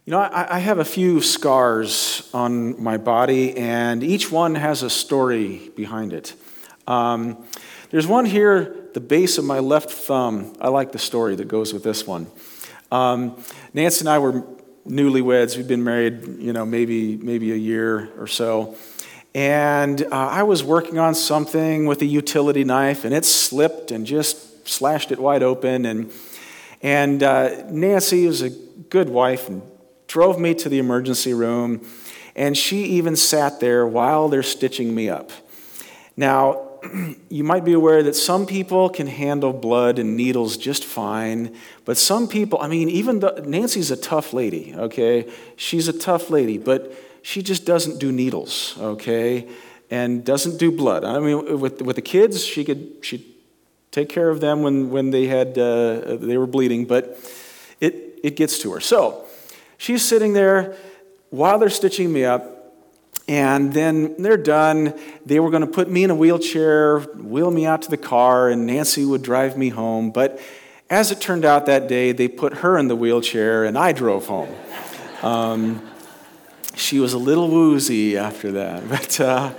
I have a few scars on my body, and each one has a story behind it. There's one here, the base of my left thumb. I like the story that goes with this one. Nancy and I were newlyweds. We'd been married, maybe a year or so. And I was working on something with a utility knife, and it slipped and just slashed it wide open. And Nancy was a good wife and drove me to the emergency room, and she even sat there while they're stitching me up. Now, you might be aware that some people can handle blood and needles just fine, but some people, Nancy's a tough lady, okay? She's a tough lady, but she just doesn't do needles, okay? And doesn't do blood. With the kids, she'd take care of them when they were bleeding, but it gets to her. So, she's sitting there while they're stitching me up, and then they're done. They were going to put me in a wheelchair, wheel me out to the car, and Nancy would drive me home. But as it turned out that day, they put her in the wheelchair, and I drove home. She was a little woozy after that. But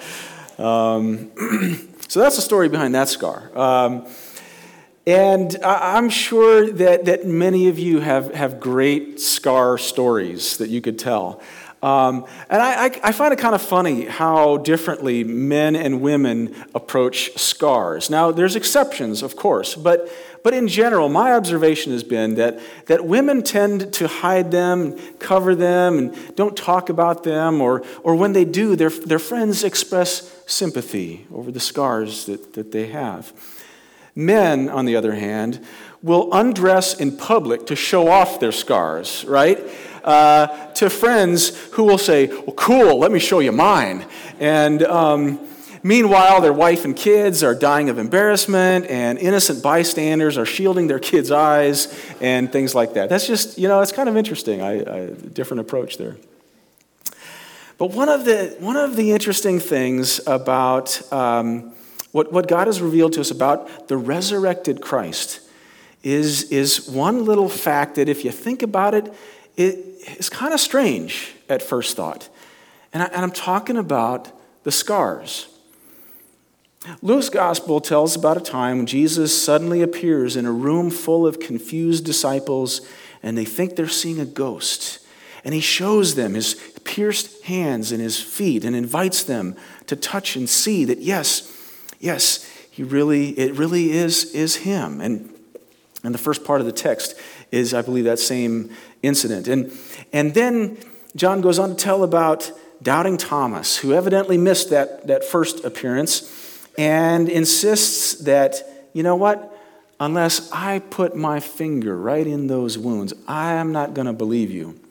so that's the story behind that scar. And I'm sure that many of you have great scar stories that you could tell. And I find it kind of funny how differently men and women approach scars. Now, there's exceptions, of course, but in general, my observation has been that women tend to hide them, cover them, and don't talk about them, or when they do, their friends express sympathy over the scars that they have. Men, on the other hand, will undress in public to show off their scars, right? To friends who will say, well, cool, let me show you mine. And meanwhile, their wife and kids are dying of embarrassment, and innocent bystanders are shielding their kids' eyes, and things like that. That's just, it's kind of interesting, a different approach there. But one of the interesting things about what God has revealed to us about the resurrected Christ is one little fact that if you think about it, it's kind of strange at first thought. And I'm talking about the scars. Luke's gospel tells about a time when Jesus suddenly appears in a room full of confused disciples, and they think they're seeing a ghost. And he shows them his pierced hands and his feet and invites them to touch and see that yes, it really is him. And the first part of the text is, I believe, that same incident. And then John goes on to tell about doubting Thomas, who evidently missed that first appearance, and insists that, you know what, unless I put my finger right in those wounds, I am not going to believe you.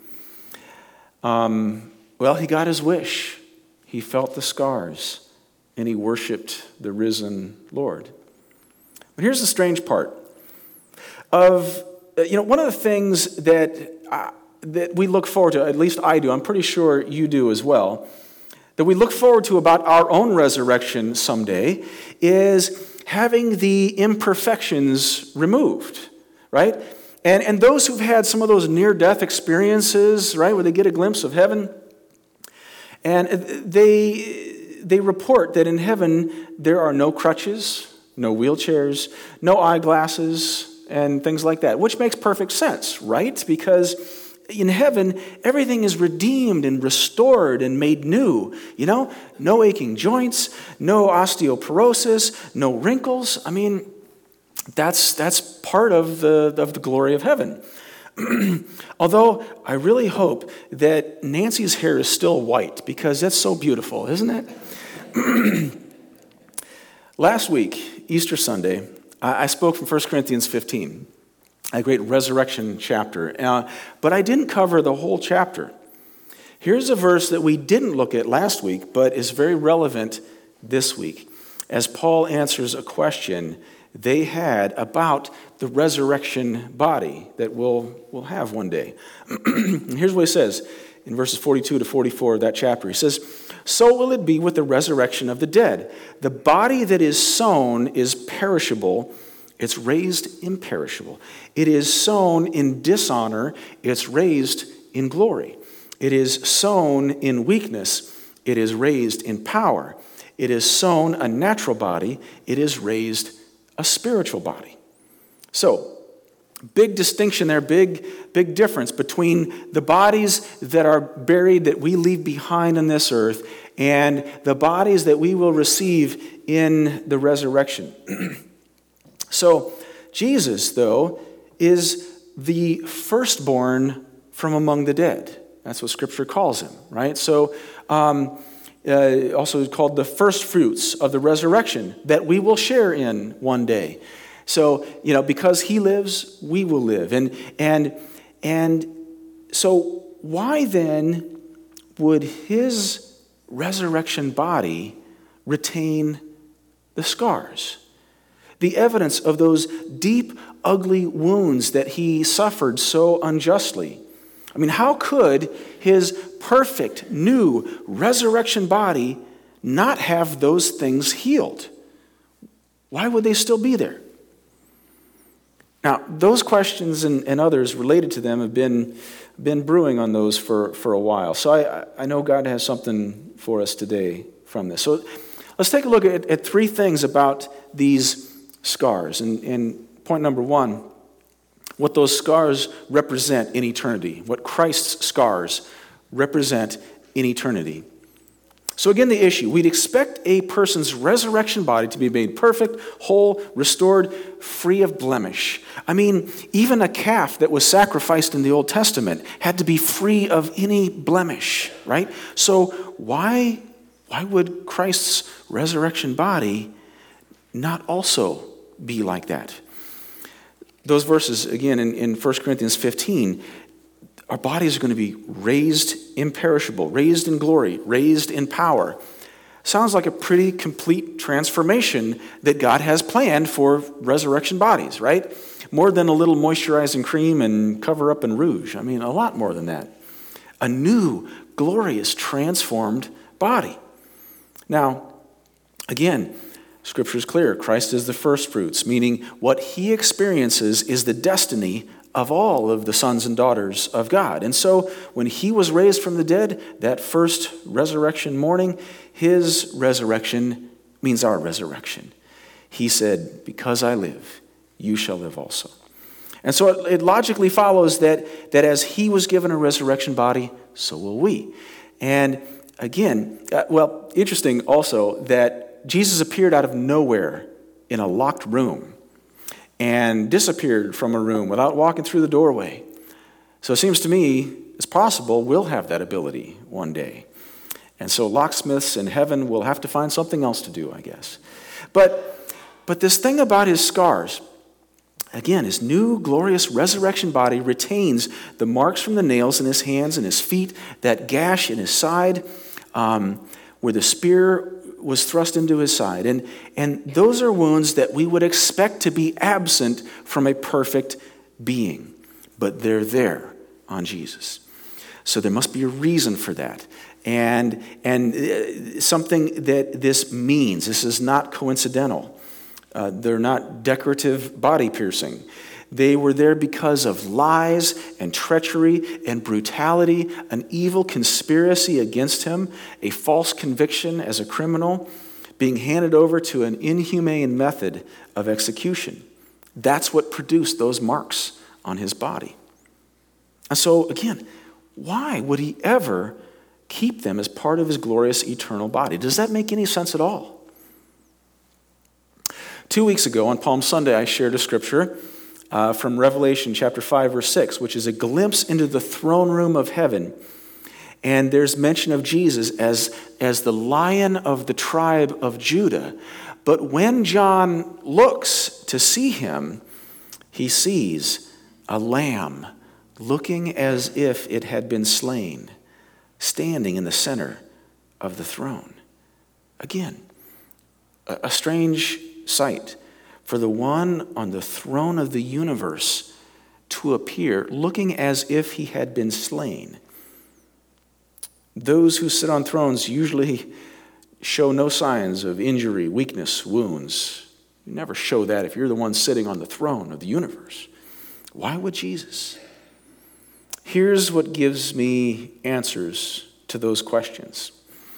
Well, he got his wish. He felt the scars, and he worshiped the risen Lord. But here's the strange part. One of the things that we look forward to, at least I do, I'm pretty sure you do as well, that we look forward to about our own resurrection someday, is having the imperfections removed, right? And those who've had some of those near-death experiences, right, where they get a glimpse of heaven, and they report that in heaven there are no crutches, no wheelchairs, no eyeglasses, and things like that, which makes perfect sense, right? Because in heaven, everything is redeemed and restored and made new. No aching joints, no osteoporosis, no wrinkles. That's part of the glory of heaven. Although I really hope that Nancy's hair is still white, because that's so beautiful, isn't it? Last week, Easter Sunday, I spoke from 1 Corinthians 15, a great resurrection chapter, but I didn't cover the whole chapter. Here's a verse that we didn't look at last week, but is very relevant this week, as Paul answers a question they had about the resurrection body that we'll have one day. And here's what he says in verses 42 to 44 of that chapter. He says, "So will it be with the resurrection of the dead. The body that is sown is perishable, it's raised imperishable. It is sown in dishonor, it's raised in glory. It is sown in weakness. It is raised in power. It is sown a natural body. It is raised a spiritual body. So, big distinction there, big difference between the bodies that are buried, that we leave behind on this earth, and the bodies that we will receive in the resurrection. So, Jesus, though, is the firstborn from among the dead. That's what Scripture calls him, right? So, also called the first fruits of the resurrection that we will share in one day. So, because he lives, we will live. And so why then would his resurrection body retain the scars? The evidence of those deep, ugly wounds that he suffered so unjustly. I mean, how could his perfect, new resurrection body not have those things healed? Why would they still be there? Now, those questions and others related to them have been brewing on those for a while. So I know God has something for us today from this. So let's take a look at three things about these scars. And point number one, what those scars represent in eternity, what Christ's scars represent in eternity. So again, the issue, we'd expect a person's resurrection body to be made perfect, whole, restored, free of blemish. I mean, even a calf that was sacrificed in the Old Testament had to be free of any blemish, right? So why would Christ's resurrection body not also be like that? Those verses, again, in 1 Corinthians 15, our bodies are going to be raised imperishable, raised in glory, raised in power. Sounds like a pretty complete transformation that God has planned for resurrection bodies, right? More than a little moisturizing cream and cover up and rouge. I mean, a lot more than that. A new, glorious, transformed body. Now, again, Scripture is clear. Christ is the first fruits, meaning what he experiences is the destiny of all of the sons and daughters of God. And so when he was raised from the dead, that first resurrection morning, his resurrection means our resurrection. He said, because I live, you shall live also. And so it logically follows that as he was given a resurrection body, so will we. And again, interesting also that Jesus appeared out of nowhere in a locked room and disappeared from a room without walking through the doorway. So it seems to me it's possible we'll have that ability one day. And so locksmiths in heaven will have to find something else to do, I guess. But this thing about his scars, again, his new glorious resurrection body retains the marks from the nails in his hands and his feet, that gash in his side, where the spear was thrust into his side. And those are wounds that we would expect to be absent from a perfect being. But they're there on Jesus. So there must be a reason for that. And something that this means. This is not coincidental. They're not decorative body piercing. They were there because of lies and treachery and brutality, an evil conspiracy against him, a false conviction as a criminal, being handed over to an inhumane method of execution. That's what produced those marks on his body. And so, again, why would he ever keep them as part of his glorious eternal body? Does that make any sense at all? 2 weeks ago on Palm Sunday, I shared a scripture from Revelation chapter 5, verse 6, which is a glimpse into the throne room of heaven. And there's mention of Jesus as the Lion of the tribe of Judah. But when John looks to see him, he sees a lamb looking as if it had been slain, standing in the center of the throne. Again, a strange sight for the one on the throne of the universe to appear looking as if he had been slain. Those who sit on thrones usually show no signs of injury, weakness, wounds. You never show that if you're the one sitting on the throne of the universe. Why would Jesus? Here's what gives me answers to those questions.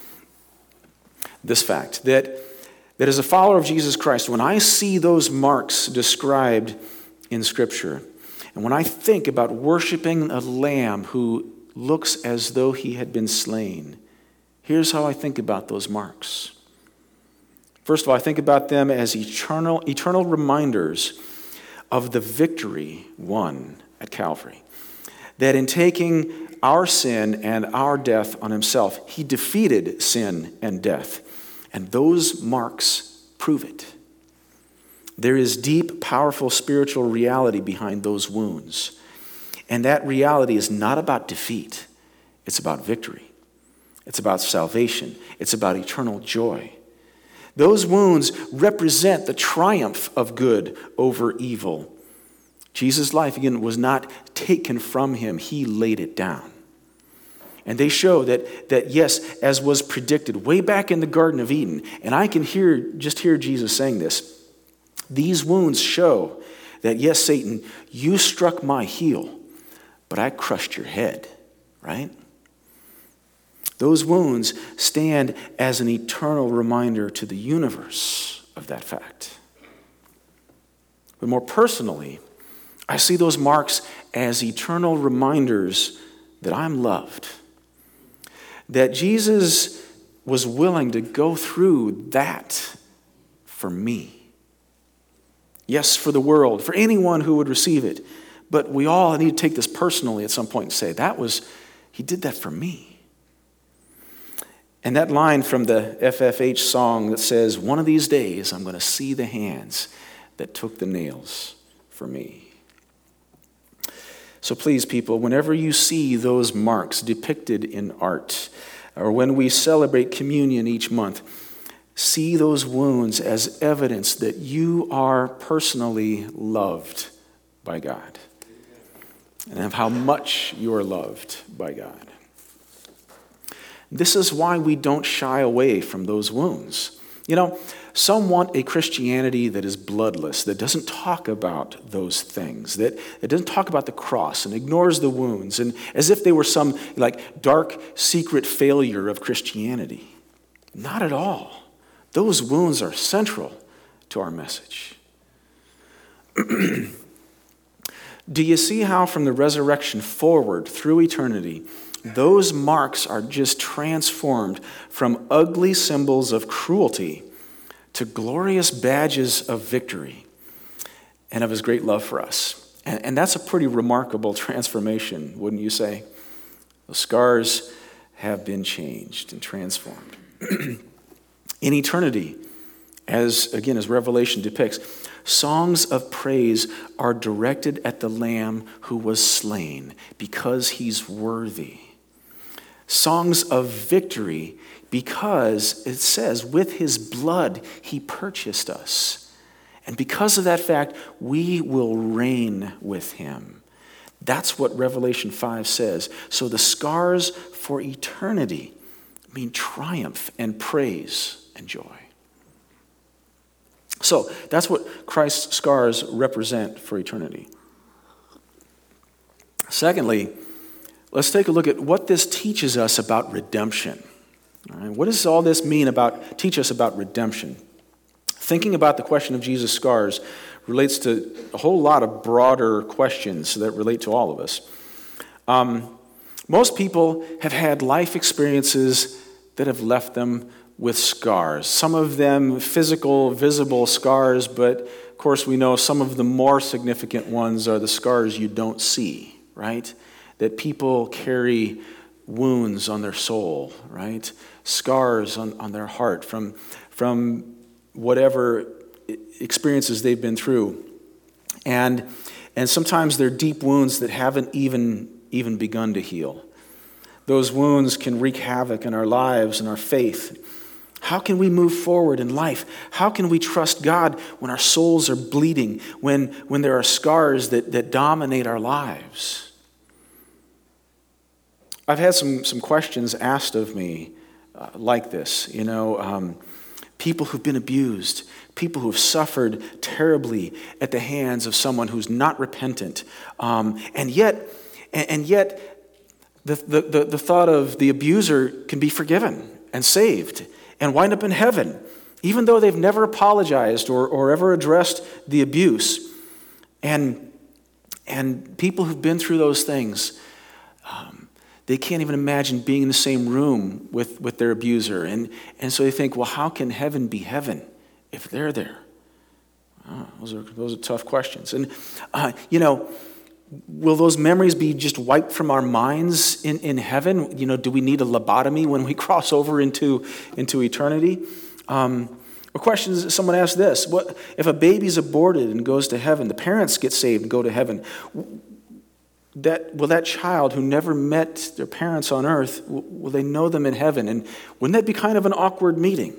This fact, that as a follower of Jesus Christ, when I see those marks described in Scripture, and when I think about worshiping a lamb who looks as though he had been slain, here's how I think about those marks. First of all, I think about them as eternal reminders of the victory won at Calvary. That in taking our sin and our death on himself, he defeated sin and death. And those marks prove it. There is deep, powerful spiritual reality behind those wounds. And that reality is not about defeat. It's about victory. It's about salvation. It's about eternal joy. Those wounds represent the triumph of good over evil. Jesus' life, again, was not taken from him. He laid it down. And they show that yes, as was predicted way back in the Garden of Eden, and I can just hear Jesus saying this, these wounds show that yes, Satan, you struck my heel, but I crushed your head, right? Those wounds stand as an eternal reminder to the universe of that fact. But more personally, I see those marks as eternal reminders that I'm loved. That Jesus was willing to go through that for me. Yes, for the world, for anyone who would receive it. But we all need to take this personally at some point and say, he did that for me. And that line from the FFH song that says, one of these days I'm going to see the hands that took the nails for me. So please, people, whenever you see those marks depicted in art, or when we celebrate communion each month, see those wounds as evidence that you are personally loved by God, and of how much you are loved by God. This is why we don't shy away from those wounds. You know, some want a Christianity that is bloodless, that doesn't talk about those things, that doesn't talk about the cross and ignores the wounds, and as if they were some like dark, secret failure of Christianity. Not at all. Those wounds are central to our message. Do you see how from the resurrection forward through eternity, those marks are just transformed from ugly symbols of cruelty to glorious badges of victory and of his great love for us. And that's a pretty remarkable transformation, wouldn't you say? The scars have been changed and transformed. In eternity, as Revelation depicts, songs of praise are directed at the Lamb who was slain because he's worthy. Songs of victory because it says, with his blood he purchased us. And because of that fact, we will reign with him. That's what Revelation 5 says. So the scars for eternity mean triumph and praise and joy. So that's what Christ's scars represent for eternity. Secondly, let's take a look at what this teaches us about redemption. All right, what does all this teach us about redemption? Thinking about the question of Jesus' scars relates to a whole lot of broader questions that relate to all of us. Most people have had life experiences that have left them with scars. Some of them physical, visible scars, but of course we know some of the more significant ones are the scars you don't see, right? That people carry wounds on their soul, right? Scars on their heart from whatever experiences they've been through. And sometimes they're deep wounds that haven't even begun to heal. Those wounds can wreak havoc in our lives and our faith. How can we move forward in life? How can we trust God when our souls are bleeding, when there are scars that dominate our lives? I've had some questions asked of me like this, people who've been abused, people who've suffered terribly at the hands of someone who's not repentant, and yet And yet, the thought of the abuser can be forgiven and saved and wind up in heaven, even though they've never apologized or ever addressed the abuse. And people who've been through those things, they can't even imagine being in the same room with their abuser. And so they think, well, how can heaven be heaven if they're there? Oh, those are tough questions. And, will those memories be just wiped from our minds in heaven? Do we need a lobotomy when we cross over into eternity? Or questions, someone asked this: what if a baby's aborted and goes to heaven? The parents get saved and go to heaven. Will that child who never met their parents on earth, will they know them in heaven? And wouldn't that be kind of an awkward meeting?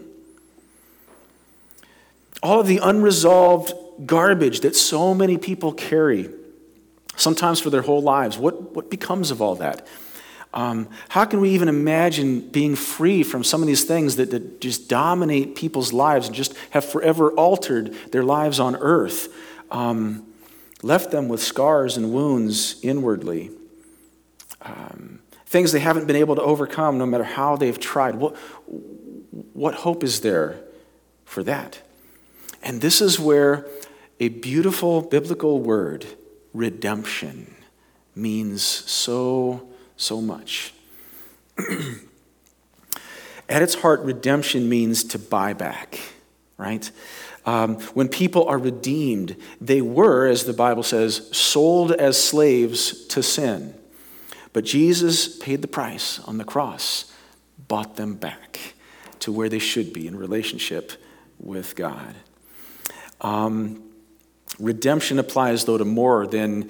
All of the unresolved garbage that so many people carry, sometimes for their whole lives, what becomes of all that? How can we even imagine being free from some of these things that just dominate people's lives and just have forever altered their lives on earth, left them with scars and wounds inwardly, things they haven't been able to overcome no matter how they've tried? What hope is there for that? And this is where a beautiful biblical word, redemption, means so much. At its heart, redemption means to buy back, right? When people are redeemed, they were, as the Bible says, sold as slaves to sin. But Jesus paid the price on the cross, bought them back to where they should be in relationship with God. Redemption applies, though, to more than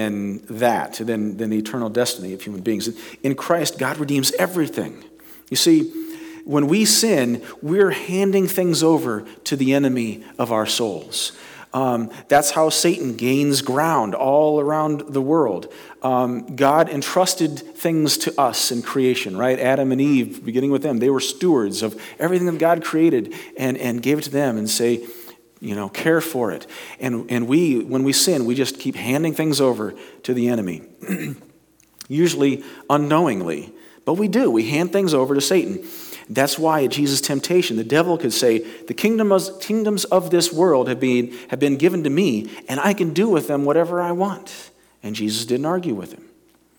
the eternal destiny of human beings. In Christ, God redeems everything. You see, when we sin, we're handing things over to the enemy of our souls. That's how Satan gains ground all around the world. God entrusted things to us in creation, right? Adam and Eve, beginning with them, they were stewards of everything that God created and gave it to them and say, care for it. And when we sin, we just keep handing things over to the enemy, usually unknowingly. But we do. We hand things over to Satan. That's why at Jesus' temptation, the devil could say, the kingdoms of this world have been given to me, and I can do with them whatever I want. And Jesus didn't argue with him.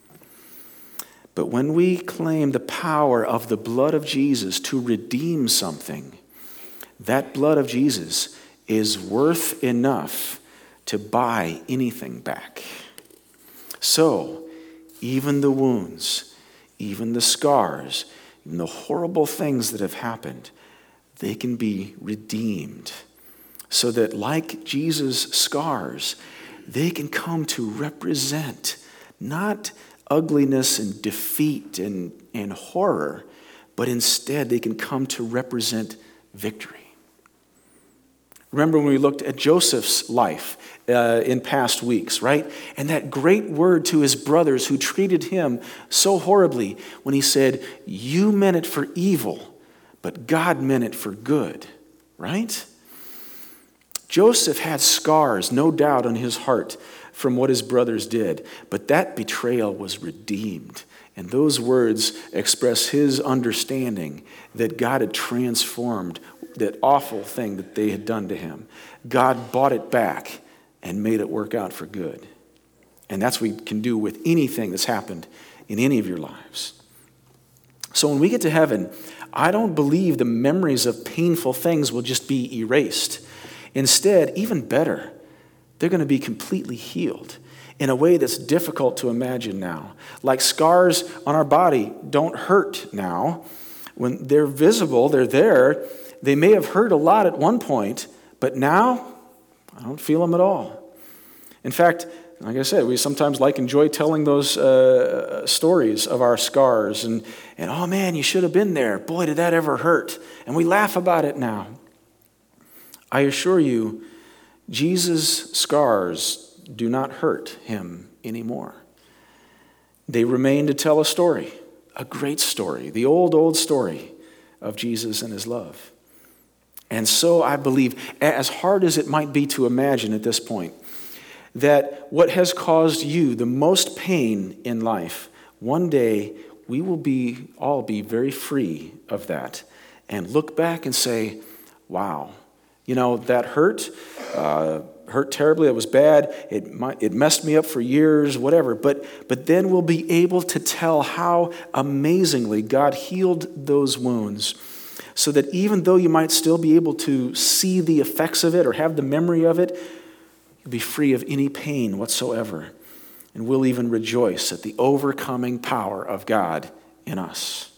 But when we claim the power of the blood of Jesus to redeem something, that blood of Jesus is worth enough to buy anything back. So, even the wounds, even the scars, even the horrible things that have happened, they can be redeemed. So that like Jesus' scars, they can come to represent not ugliness and defeat and horror, but instead they can come to represent victory. Remember when we looked at Joseph's life in past weeks, right? And that great word to his brothers who treated him so horribly when he said, you meant it for evil, but God meant it for good, right? Joseph had scars, no doubt, on his heart from what his brothers did, but that betrayal was redeemed. And those words express his understanding that God had transformed that awful thing that they had done to him. God bought it back and made it work out for good. And that's what we can do with anything that's happened in any of your lives. So when we get to heaven, I don't believe the memories of painful things will just be erased. Instead, even better, they're going to be completely healed in a way that's difficult to imagine now. Like scars on our body don't hurt now. When they're visible, they're there. They may have hurt a lot at one point, but now I don't feel them at all. In fact, like I said, we sometimes enjoy telling those stories of our scars and oh man, you should have been there. Boy, did that ever hurt. And we laugh about it now. I assure you, Jesus' scars do not hurt him anymore. They remain to tell a story, a great story, the old story of Jesus and his love. And so I believe, as hard as it might be to imagine at this point, that what has caused you the most pain in life, one day we will all be very free of that and look back and say, wow, that hurt terribly, it was bad, it messed me up for years, whatever, but then we'll be able to tell how amazingly God healed those wounds, so that even though you might still be able to see the effects of it or have the memory of it, you'll be free of any pain whatsoever. And we'll even rejoice at the overcoming power of God in us.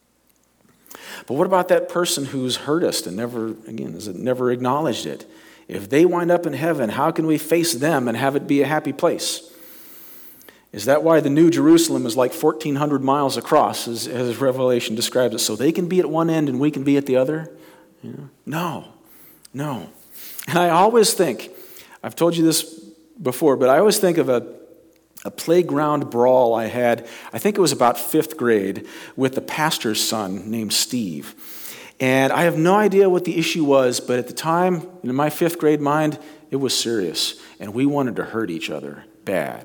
But what about that person who's hurt us and never acknowledged it? If they wind up in heaven, how can we face them and have it be a happy place? Is that why the New Jerusalem is like 1,400 miles across, as Revelation describes it, so they can be at one end and we can be at the other? No. And I always think, I've told you this before, but I always think of a playground brawl I had, I think it was about 5th grade, with the pastor's son named Steve. And I have no idea what the issue was, but at the time, in my 5th grade mind, it was serious. And we wanted to hurt each other bad.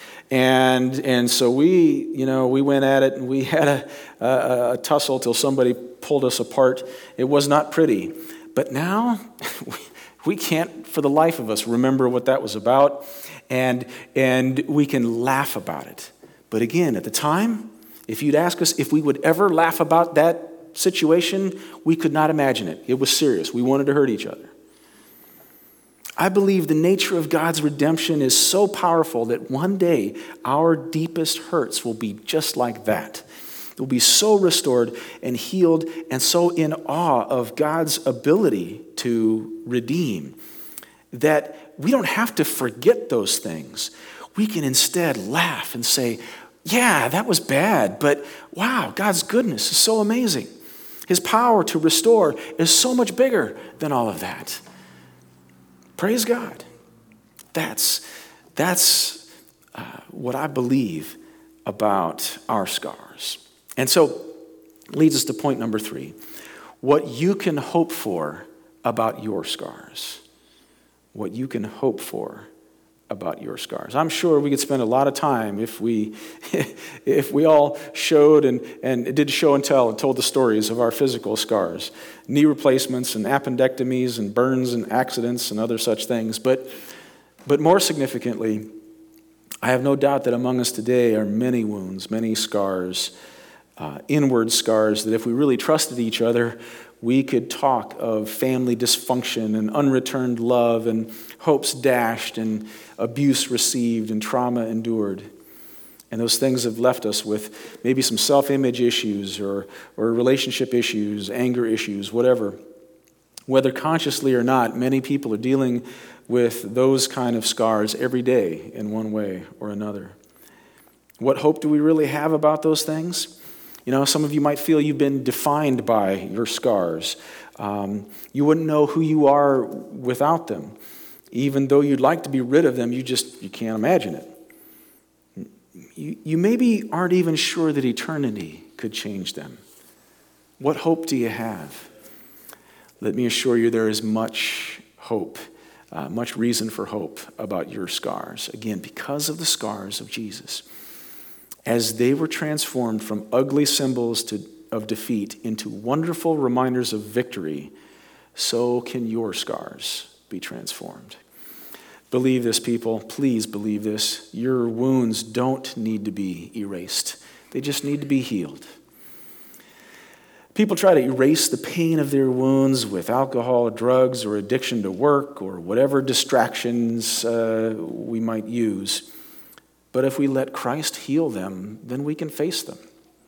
And so we went at it, and we had a tussle till somebody pulled us apart. It was not pretty. But now, we can't, for the life of us, remember what that was about. And we can laugh about it. But again, at the time, if you'd ask us if we would ever laugh about that situation, we could not imagine it. It was serious. We wanted to hurt each other. I believe the nature of God's redemption is so powerful that one day our deepest hurts will be just like that. They'll be so restored and healed and so in awe of God's ability to redeem that we don't have to forget those things. We can instead laugh and say, yeah, that was bad, but wow, God's goodness is so amazing. His power to restore is so much bigger than all of that. Praise God. That's what I believe about our scars. And so leads us to point number 3. What you can hope for about your scars. What you can hope for about your scars. I'm sure we could spend a lot of time if we all showed and did show and tell and told the stories of our physical scars, knee replacements and appendectomies and burns and accidents and other such things. But more significantly, I have no doubt that among us today are many wounds, many scars, inward scars, that if we really trusted each other, we could talk of family dysfunction and unreturned love and hopes dashed and abuse received and trauma endured. And those things have left us with maybe some self-image issues or relationship issues, anger issues, whatever. Whether consciously or not, many people are dealing with those kind of scars every day in one way or another. What hope do we really have about those things? Some of you might feel you've been defined by your scars. You wouldn't know who you are without them. Even though you'd like to be rid of them, you can't imagine it. You maybe aren't even sure that eternity could change them. What hope do you have? Let me assure you there is much hope, much reason for hope about your scars. Again, because of the scars of Jesus. As they were transformed from ugly symbols of defeat into wonderful reminders of victory, so can your scars be transformed. Believe this, people. Please believe this. Your wounds don't need to be erased. They just need to be healed. People try to erase the pain of their wounds with alcohol, drugs, or addiction to work, or whatever distractions we might use. But if we let Christ heal them, then we can face them.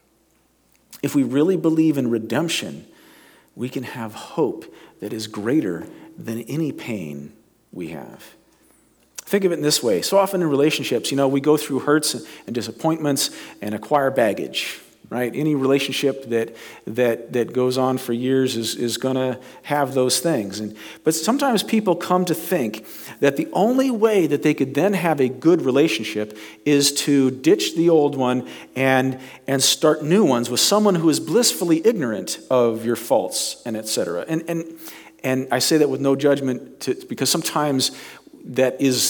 If we really believe in redemption, we can have hope that is greater than any pain we have. Think of it in this way. So often in relationships, we go through hurts and disappointments and acquire baggage, right? Any relationship that goes on for years is going to have those things. But sometimes people come to think that the only way that they could then have a good relationship is to ditch the old one and start new ones with someone who is blissfully ignorant of your faults and etc. And I say that with no judgment because sometimes that is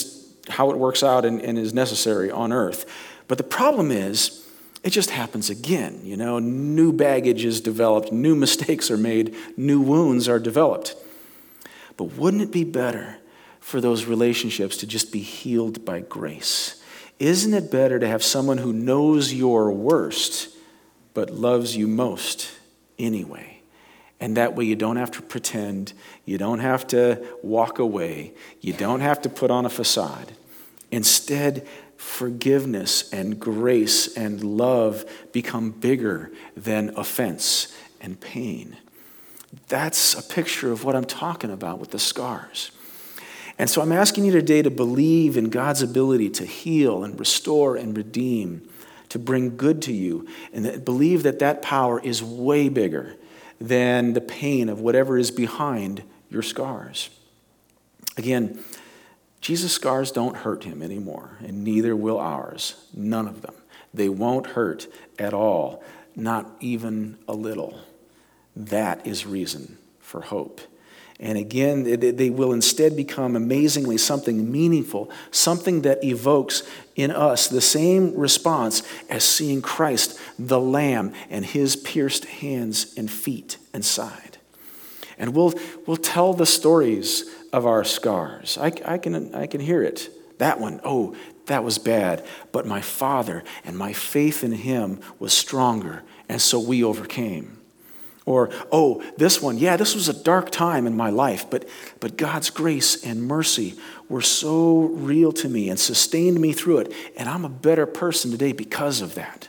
how it works out and is necessary on earth. But the problem is, it just happens again. New baggage is developed, new mistakes are made, new wounds are developed. But wouldn't it be better for those relationships to just be healed by grace? Isn't it better to have someone who knows your worst but loves you most anyway? And that way you don't have to pretend, you don't have to walk away, you don't have to put on a facade. Instead, forgiveness and grace and love become bigger than offense and pain. That's a picture of what I'm talking about with the scars. And so I'm asking you today to believe in God's ability to heal and restore and redeem, to bring good to you, and believe that power is way bigger than the pain of whatever is behind your scars. Again, Jesus' scars don't hurt him anymore, and neither will ours. None of them. They won't hurt at all, not even a little. That is reason for hope. And again, they will instead become amazingly something meaningful, something that evokes in us the same response as seeing Christ, the Lamb, and his pierced hands and feet and side. And we'll tell the stories of our scars. I can hear it. That one, oh, that was bad. But my Father and my faith in him was stronger, and so we overcame. Or, oh, this one, yeah, this was a dark time in my life, but God's grace and mercy were so real to me and sustained me through it, and I'm a better person today because of that.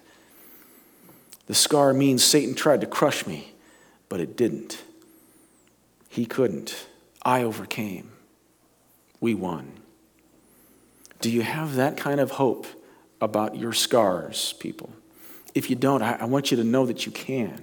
The scar means Satan tried to crush me, but it didn't. He couldn't. I overcame. We won. Do you have that kind of hope about your scars, people? If you don't, I want you to know that you can.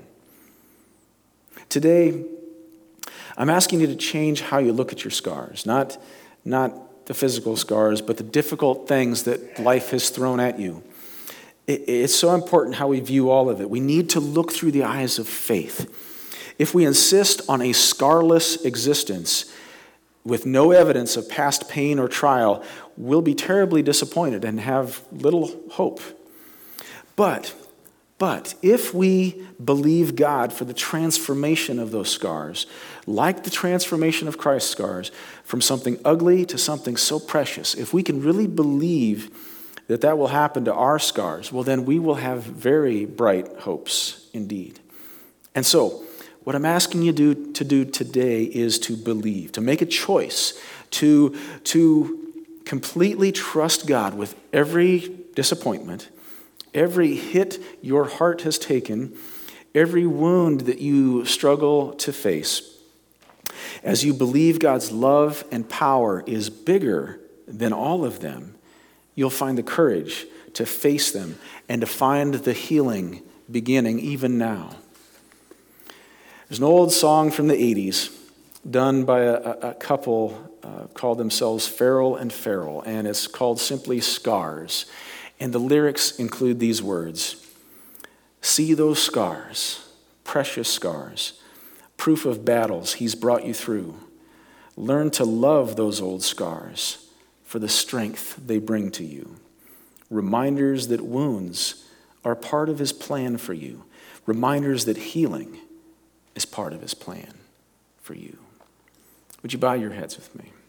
Today, I'm asking you to change how you look at your scars, not the physical scars, but the difficult things that life has thrown at you. It's so important how we view all of it. We need to look through the eyes of faith. If we insist on a scarless existence with no evidence of past pain or trial, we'll be terribly disappointed and have little hope. But if we believe God for the transformation of those scars, like the transformation of Christ's scars, from something ugly to something so precious, if we can really believe that will happen to our scars, well, then we will have very bright hopes indeed. And so, what I'm asking you to do today is to believe, to make a choice, to completely trust God with every disappointment, every hit your heart has taken, every wound that you struggle to face. As you believe God's love and power is bigger than all of them, you'll find the courage to face them and to find the healing beginning even now. There's an old song from the 80s done by a couple called themselves Farrell and Farrell, and it's called simply Scars. And the lyrics include these words: "See those scars, precious scars, proof of battles he's brought you through. Learn to love those old scars for the strength they bring to you. Reminders that wounds are part of his plan for you. Reminders that healing is part of his plan for you." Would you bow your heads with me?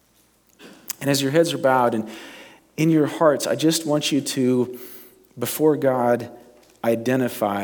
And as your heads are bowed, and in your hearts, I just want you to, before God, identify